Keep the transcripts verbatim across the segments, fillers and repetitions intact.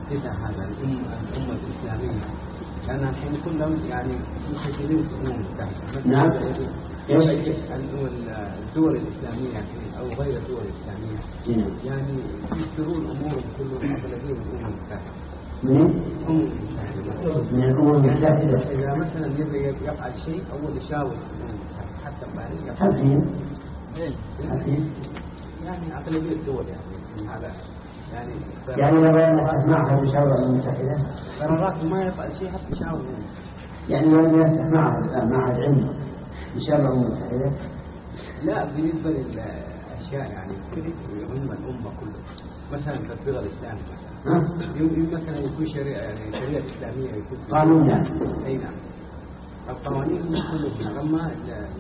كده هذا الأمة الأمة الإسلامية، لأن الحين كلهم يعني مسجلين في الأمم المتحدة. نعم. الدول الإسلامية أو غير الدول الإسلامية يعني يشترون أمورهم كلهم أغلبية الأمم المتحدة. من الأمم المتحدة. من الأمم المتحدة. إذا مثلا يبغى يفعل شيء أول يشاور الأمم المتحدة حتى بعدين حفين. حفين. يعني أغلبية الدول يعني هذا يعني. يعني لو أن معها يشاور الأمم المتحدة. قرارات ما يفعل شيء حتى يشاور. يعني لو أن معها معها العلم يشاور الأمم المتحدة. لا بالنسبة للأشياء يعني كذي هم الأمة كلها مثلا تطبيق الإسلام مثلا مثلا يكون شريعة يعني شريعة إسلامية يكون قانون يعني أي نعم القوانين كلها أما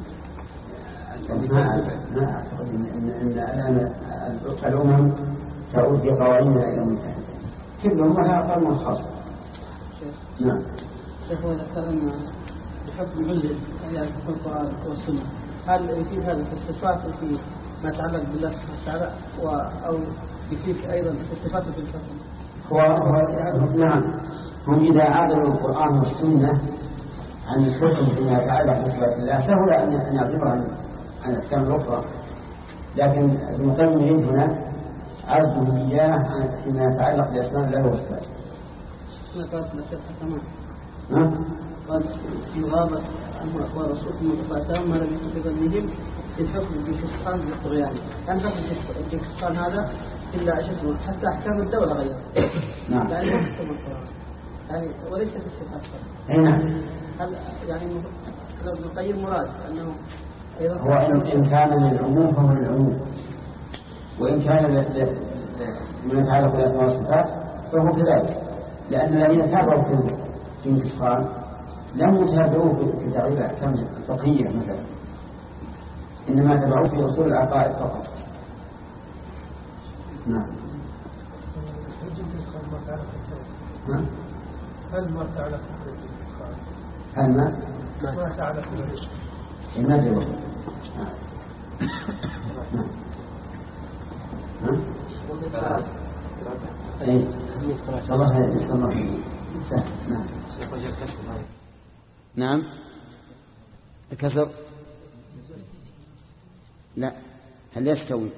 ما أعتقد أن الآن الأمم تعود بقوانينها إلى المتحدة كل أمة لها قانون خاص. نعم. شيخ إذا تكلمنا بحكم علم يعني حكم القرآن والسنة هل يفيد هذا في الصفات وفي ما يتعلق بالله سبحانه وتعالى أو يفيد أيضا في الصفات وفي الحكم؟ هو هو نعم هم إذا عادلوا القرآن والسنة عن الحكم فيما يتعلق بصفات الله سهل أن يعبر عن عن الأحكام الأخرى، لكن ابن القيم يريد هنا عرضه إياه فيما يتعلق بأسماء الله وصفاته. أنا قالت نصيحة كمان. ها؟ قال في غابة أما أخبار رسولكم وقفاتهم ما لم يكن تقدمهم الحكم بالكسخان بالطغيان. كان حكم الكسخان هذا إلا أشد حتى أحكام الدولة غير. نعم. يعني ما حكم القرآن. يعني وليس في الصفات. أي نعم. هل يعني ابن القيم مراد أنه هو إن كان للعموم فهو للعموم، وإن كان من يتعلق بالأسماء والصفات فهو كذلك، لأن الذين تابعوا في الكسخان لم يتابعوه في تعريف الأحكام الفقهية مثلا، إنما تابعوه في أصول العقائد فقط. نعم. هل ما تعلق بالكسخان؟ هل ما؟ ما تعلق بالكسخان؟ ما جواب. نعم. أي. الله يسلمك. نعم. نعم. الكسر. لا. هل يستوي؟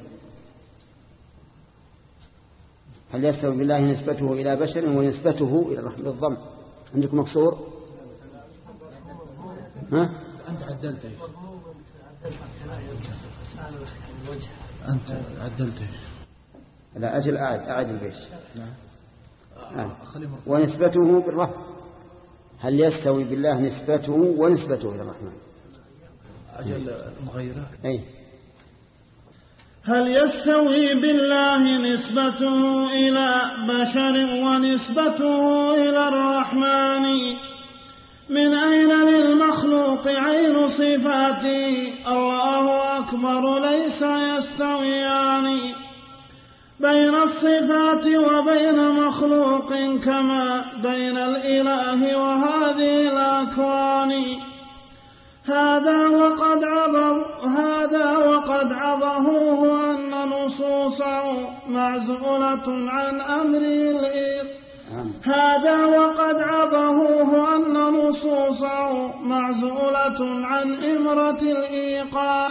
هل يستوي بالله نسبته إلى بشر ونسبته إلى الرحمن بالضم؟ عندكم مكسور؟ ها؟ أنت عدلته. أنت عدلته. لا أجل أعد أعد البيت. نعم. آه. ونسبته بالرفع. هل يستوي بالله نسبته ونسبته إلى الرحمن؟ أجل مغيرة. أي. هل يستوي بالله نسبته إلى بشر ونسبته إلى الرحمن؟ من أين للمخلوق عين صفاته؟ الله أكبر ليس يستويان بين الصفات وبين مخلوق كما بين الإله وهذه الأكوان. هذا وقد عظه هذا وقد عظه أن نصوصه معزولة عن أمره الإيقاع هذا وقد عظه أن نصوصه معزولة عن إمرة الإيقاع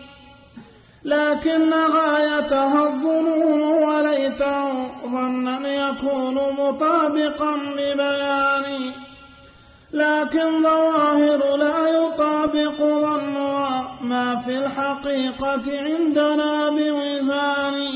لكن غايتها الظنون وليته ظنا يكون مطابقا لبيان لكن ظواهر لا يطابق ظنها ما في الحقيقة عندنا بوزان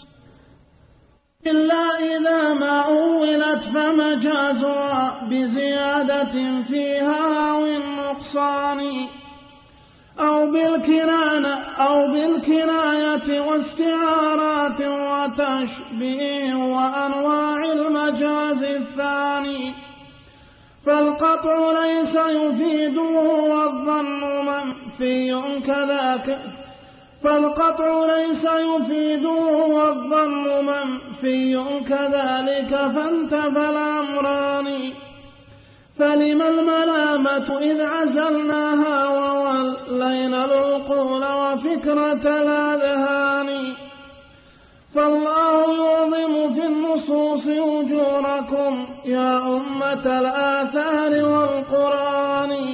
إلا إذا ما أولت فمجازها بزيادة فيها أو النقصان أو بالكنانة أو بالكناية واستعارات وتشبيه وأنواع المجاز الثاني فالقطع ليس يفيده والظن منفي كذاك فالقطع ليس يفيده والظن منفي كذلك فانتفى الأمران فلما الملامة إذ عزلناها وولينا العقول وفكرة الأذهان فالله يعظم في النصوص أجوركم يا أمة الآثار والقرآن.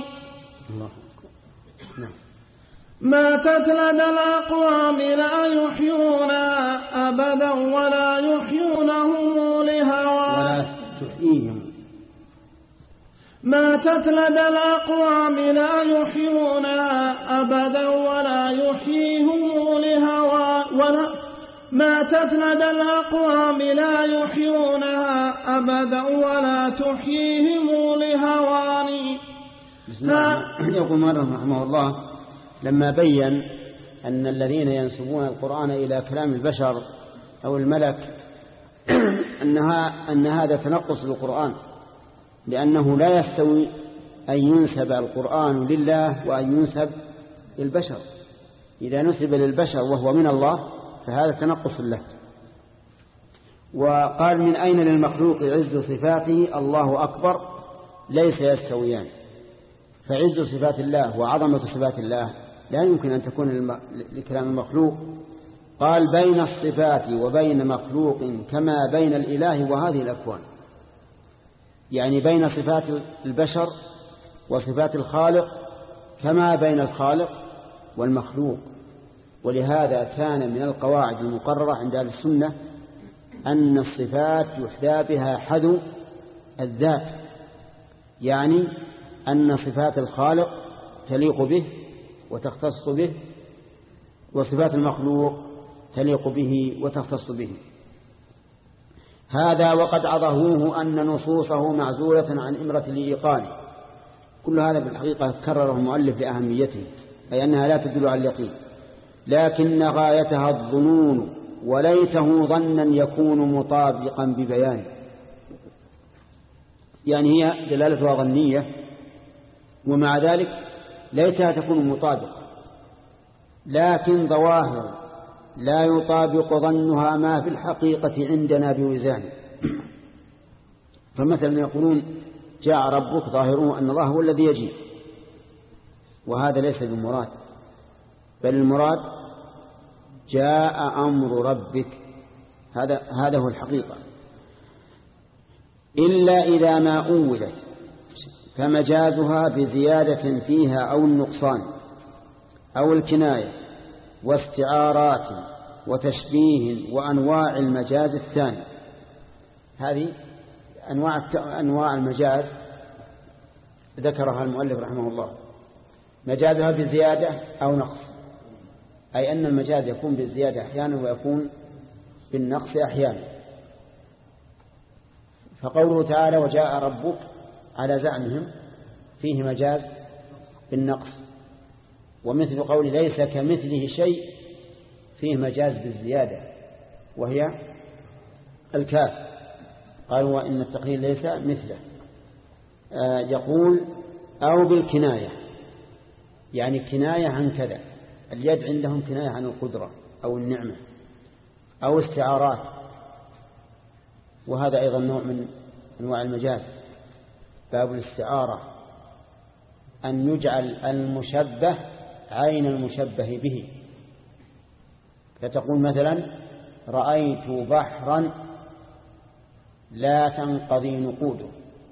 ماتت لدى الأقوام لا يحيونها أبدا ولا يحيونه لهوى ماتت لدى الأقوام لا يحيونها أبدا ولا يحييهم لهوى ولا ماتت لدى الأقوام لا يحيونها أبدا ولا تحييهم لهوان. يقول مرة رحمه الله لما بين أن الذين ينسبون القرآن إلى كلام البشر أو الملك أنها أن هذا تنقص للقرآن، لأنه لا يستوي أن ينسب القرآن لله وأن ينسب للبشر. إذا نسب للبشر وهو من الله فهذا تنقص له. وقال من أين للمخلوق عز صفاته الله أكبر ليس يستويان. فعز صفات الله وعظمة صفات الله لا يمكن أن تكون لكلام المخلوق. قال بين الصفات وبين مخلوق كما بين الإله وهذه الأكوان، يعني بين صفات البشر وصفات الخالق كما بين الخالق والمخلوق. ولهذا كان من القواعد المقررة عند أهل السنة أن الصفات يحذى بها حذو الذات، يعني أن صفات الخالق تليق به وتختص به، وصفات المخلوق تليق به وتختص به. هذا وقد عظهوه أن نصوصه معزولة عن إمرة الإيقان. كل هذا بالحقيقة كرره المؤلف لأهميته، أي أنها لا تدل على اليقين، لكن غايتها الظنون وليته ظنا يكون مطابقا ببيان. يعني هي دلالتها ظنية ومع ذلك ليتها تكون مطابقة، لكن ظواهر لا يطابق ظنها ما في الحقيقة عندنا بوزان. فمثلا يقولون جاء ربك ظاهره أن الله هو الذي يجيء، وهذا ليس بالمراد، بل المراد جاء أمر ربك، هذا هذا هو الحقيقة. إلا إذا ما أولت فمجازها بزيادة فيها أو النقصان أو الكناية واستعارات وتشبيه وأنواع المجاز الثاني. هذه أنواع أنواع المجاز ذكرها المؤلف رحمه الله. مجازها بزيادة أو نقص، أي أن المجاز يكون بالزيادة أحيانا ويكون بالنقص أحيانا. فقوله تعالى وجاء ربك على زعمهم فيه مجاز بالنقص، ومثل قول ليس كمثله شيء فيه مجاز بالزيادة وهي الكاف، قالوا وإن التقليل ليس مثله. آه يقول أو بالكناية، يعني كناية عن كذا، اليد عندهم كناية عن القدرة أو النعمة، أو استعارات، وهذا أيضا نوع من أنواع المجاز. باب الاستعارة أن يجعل المشبه عين المشبه به، فتقول مثلا رأيت بحرا لا تنقضي نقوده،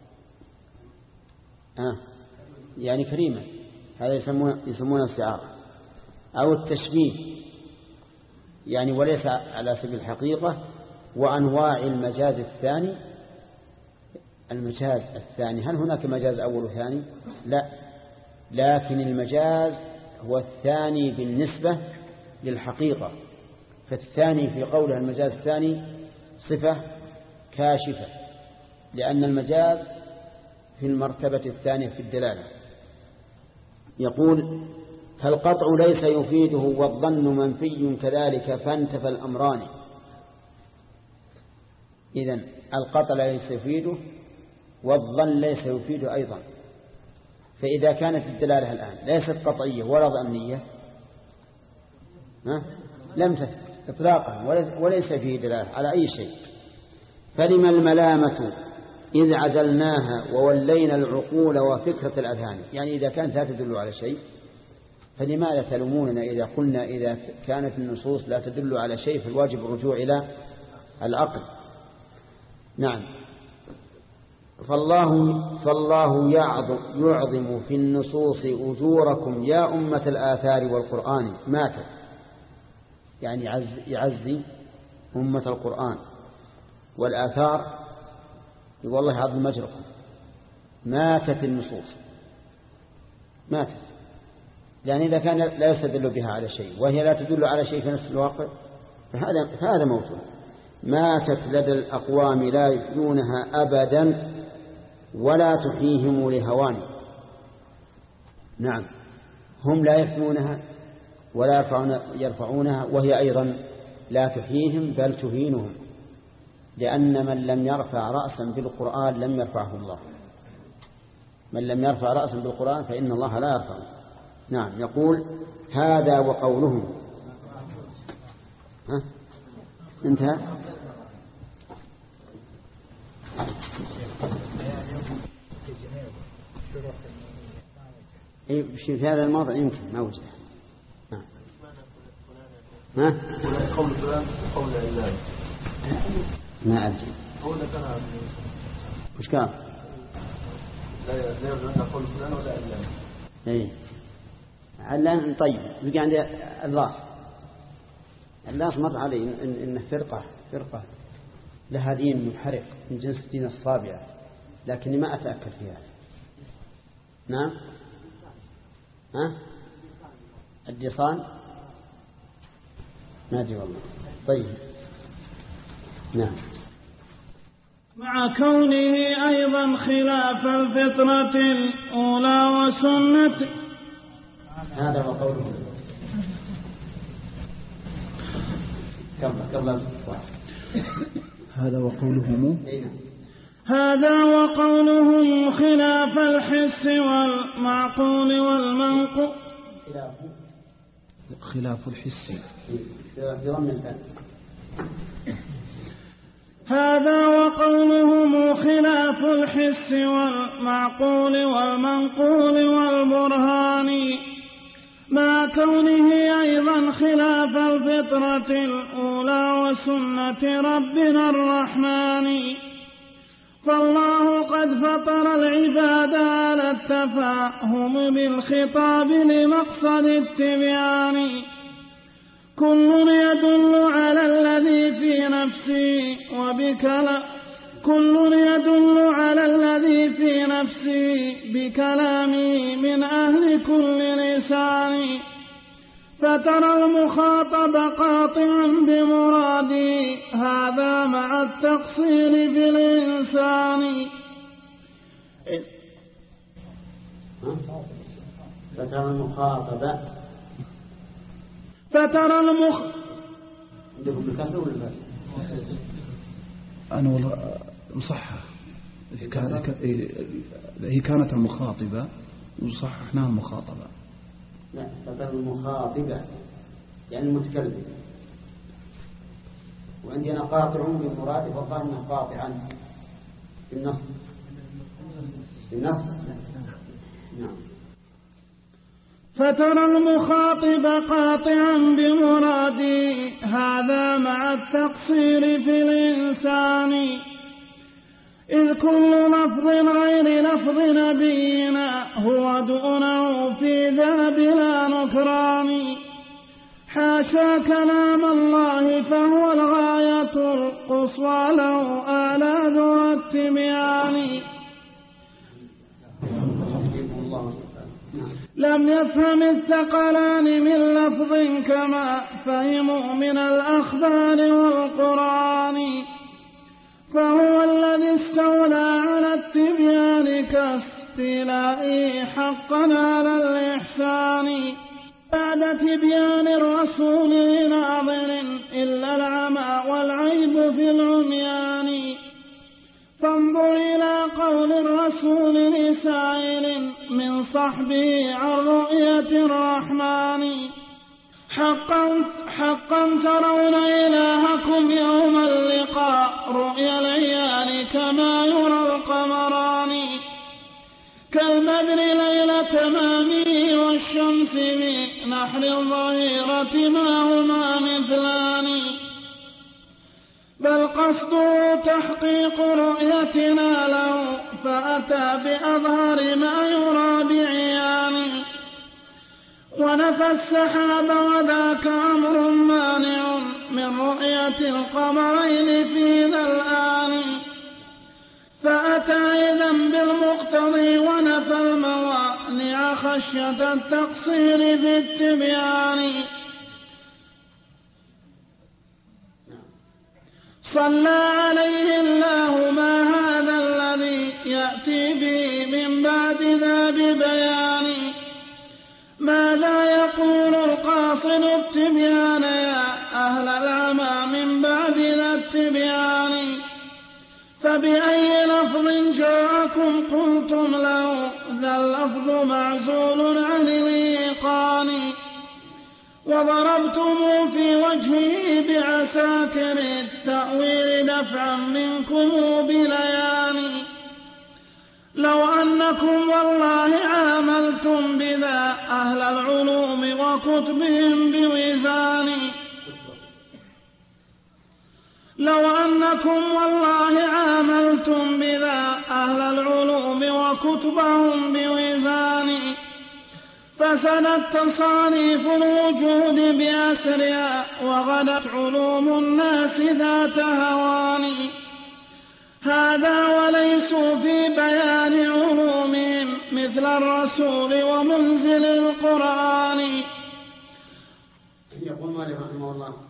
آه يعني كريمة، هذا يسمونه يسمونه استعارة. أو التشبيه، يعني وليس على سبيل الحقيقة. وأنواع المجاز الثاني، المجاز الثاني هل هناك مجاز أول وثاني؟ لا، لكن المجاز هو الثاني بالنسبة للحقيقة. فالثاني في قولها المجاز الثاني صفة كاشفة، لأن المجاز في المرتبة الثانية في الدلالة. يقول فالقطع ليس يفيده والظن منفي كذلك فانتفى الأمران. إذن القطع ليس يفيده والظن ليس يفيده أيضا. فإذا كانت الدلالة الآن ليست قطعية ولا ظنية لم تثبت إطلاقا وليس فيه دلالة على أي شيء، فلما الملامة إذ عزلناها وولينا العقول وفكرة الأذهان. يعني إذا كانت لا تدل على شيء فلماذا تلوموننا إذا قلنا إذا كانت النصوص لا تدل على شيء فالواجب الرجوع إلى العقل؟ نعم. فالله, فالله يعظم, يعظم في النصوص أجوركم يا أمة الآثار والقرآن ماتت، يعني يعزي أمة القرآن والآثار، يقول الله يعظم أجركم. ماتت النصوص، ماتت، يعني إذا كان لا يستدل بها على شيء وهي لا تدل على شيء في نفس الواقع فهذا, فهذا موجود. ماتت لدى الأقوام لا يحيونها أبدا ولا تحييهم لهوان. نعم، هم لا يحيونها ولا يرفعون يرفعونها وهي أيضا لا تحييهم بل تهينهم، لأن من لم يرفع رأسا بالقرآن لم يرفعه الله. من لم يرفع رأسا بالقرآن فإن الله لا يرفعه. نعم. يقول هذا وقولهم. ها انتهى. في هذا الموضع يمكن ما وجد. ها قول فلان قول علان ما أدري هو ذكرها وش كان لا لا يرجع أن قول فلان ولا علان. إيه علان. طيب بقي عندي اللاص. اللاص مر علي إن إنه فرقة فرقة لها دين منحرف من جنس الدين الصابع، لكني ما أتأكد فيها. نعم. ها الديصان ما أدري والله. طيب نعم. مع كونه أيضا خلاف الفطرة الأولى وسنة. هذا وقوله قبل هذا وقولهم هذا وقولهم خلاف الحس والمعقول والمنقول خلاف الحس. هذا وقولهم خلاف الحس والمعقول والمنقول والبرهان، مع كونه أيضا خلاف الفطرة الأولى وسنة ربنا الرحمن. فالله قد فطر العباد على التفاهم بالخطاب لمقصد التبيان، كل يدل على الذي في نفسي وبكلام كل يدل على الذي في نفسي بكلامي من أهل كل لسان. فترى المخاطب قاطعا بمرادي هذا مع التقصير في الإنسان. فترى المخاطب فترى المخ عندكم بالكسر ولا بالفتح؟ أنا والله مصحح. هي كانت المخاطبة وصححناها المخاطبة. لا فترى المخاطبة يعني المتكلم، وعندي أنا قاطع بالمراد فالله أنه قاطعا في النص في النص. نعم. فترى المخاطب قاطعا بمرادي هذا مع التقصير في الإنسان، إذ كل لفظ غير لفظ نبينا هو دونه في ذا بلا نكران. حاشا كلام الله فهو الغاية القصوى له أعلى ذو التبيان. لم يفهم الثقلان من لفظ كما فهموا من الأخبار والقرآن، فهو الذي استولى على التبيان كاستيلائه حقا على الإحسان. بعد تبيان الرسول لناظر إلا العمى والعيب في العميان. فانظر إلى قول الرسول لسائل من صحبه عن رؤية الرحمن. حقا, حقا ترون إلهكم يوم اللقاء رؤيا العيان كما يرى القمران، كالبدر ليلة تمامه والشمس نحر الظهيرة ما هما مثلان بل قصده تحقيق رؤيتنا له فأتى بأظهر ما يرى بعيان ونفى السحاب وذاك أمر مانع من رؤية القمرين في ذا الآن فأتى إذن بالمقتضي ونفى الموانع خشية التقصير في التبيان صلى عليه الله ما هذا الذي يأتي به من بعد ذا ببيان ماذا يقول القاصد التبيان يا أهل العمى من بعد ذا التبيان فبأي لفظ جاءكم قلتم له ذا اللفظ معزول عن الإيقان وضربتم في وجهه بعساكر التأويل دفعا منكم بليان لو أنكم والله عاملتم بذا أهل العلوم وكتبهم بوزان لو أنكم والله عاملتم بذا أهل العلوم وكتبهم بوزان فسدت تصانيف الوجود بأسرها وغدت علوم الناس ذات هوان هذا وليسوا في بيان علومهم مثل الرسول ومنزل القرآن. يقول مالك رحمه الله